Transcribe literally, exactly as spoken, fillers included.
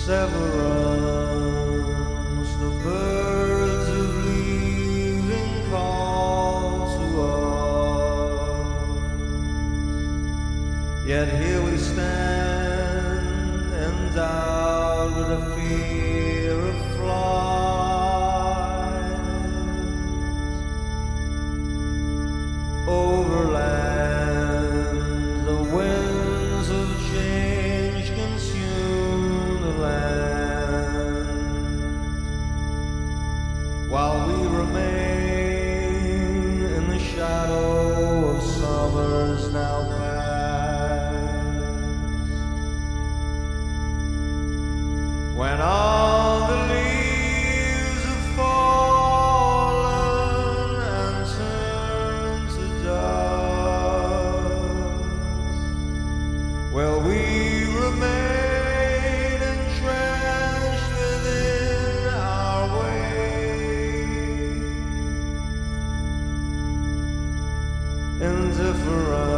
Severance, the birds of leaving call to us. Yet here we stand, endowed with a fear of flight. Overland, the winds of change consume the land, while we remain in the shadow of summers now past. When all the leaves have fallen and turned to dust, well, we remain entrenched within our ways, indifferent.